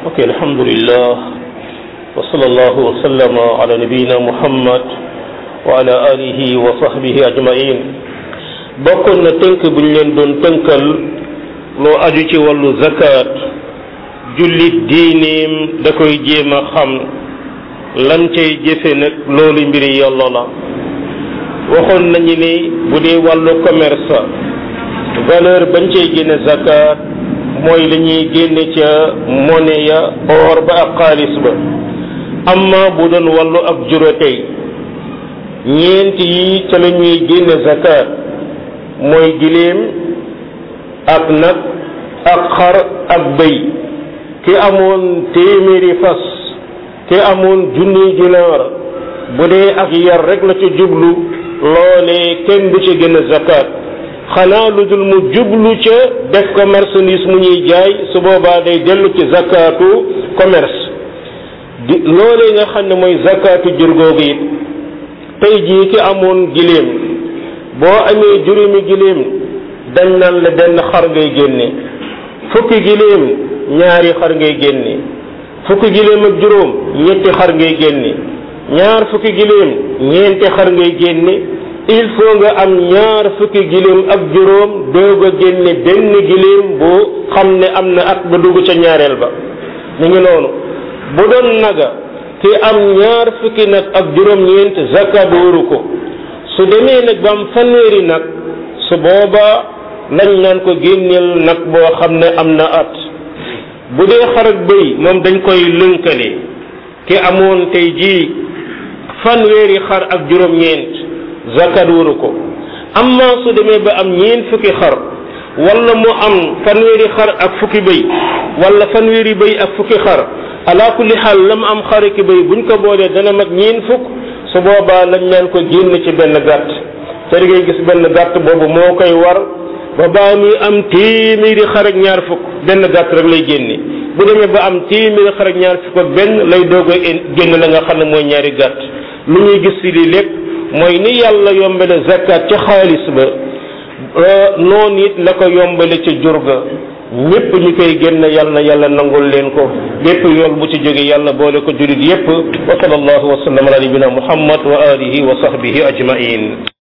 ok alhamdulillah wa sallallahu wa sallama ala nabiyina muhammad wa ala alihi wa sahbihi ajmain bokkoon na tënk bu ñu leen doon tënkal loo aju ci wàllu zakat jullit diineem da koy jéem a xam lam cay jëfe nag loolu mbiri yàlla la waxoon nañu ni bu dee wàllu commerce valeur bañ cay génne zakat mooy la ñuy génne ca monnaie ya or ba ak xaalis ba amma bu doon wàllu ab juróotey ñeent yi ca la ñuy génne zakat mooy giléem ak nag ak xar ak bëy ki amoon téeméeri fas ki amoon junniy dinaar bu dee ak yar rek la ca jublu loolee kenn du ca génne zakat xanaa lu dul mu jublu ca def ko marchandise mu ñuy jaay su boobaa day dellu ci zakatu commerce di loolee nga xam ne mooy zakatu jur googu it tey jii ki amoon giléem boo amee juróomi giléem dañ naan la benn xar ngay génne fukki giléem ñaari xar ngay génne fukki giléem ak juróom ñetti xar ngay génne ñaar fukki giléem ñeenti xar ngay génne il faut nga am ñaar fukki giléem ak juróom doog a génne benn giléem boo xam ne am na at ba dugg ca ñaareel ba ñu ngi noonu bu doon naga ki am ñaar fukki nag ak juróom-ñeent zakat wóoru ko su demee nag ba am fanweeri nag su boobaa lañ naan ko génneel nag boo xam ne am na at bu dee xar ak bëy moom dañ koy lënkale ki amoon tey jii fanweeri xar ak juróom-ñeent zakat wóoru ko amma su demee ba am ñeent fukki xar wala mu am fanweeri xar ak fukki bëy wala fanweeri bëy ak fukki xar ala kulli xaal la mu am xar ki bëy buñ ko boolee dana mat ñeent fukk su boobaa lañ leen ko génn ci benn gàtt te da ngay gis benn gàtt boobu moo koy war ba baa muy am téeméeri xar ak ñaar fukk benn gàtt rek lay génne bu demee ba am téeméeri xar ak ñaar fukk ak benn lay doog a génn la nga xam ne mooy ñaari gàtt lu ñuy gis ci lii lépp mooy ni yàlla yombale zakat ca xaalis ba noonu it la ko yombale ca jur ga ñépp ñu koy génn yàlla nangul leen ko bépp yool bu ci jóge yàlla boole ko jurit yépp wa sallallahu wa sallam ala nabina muhammad wa alihi wa sahbihi ajmain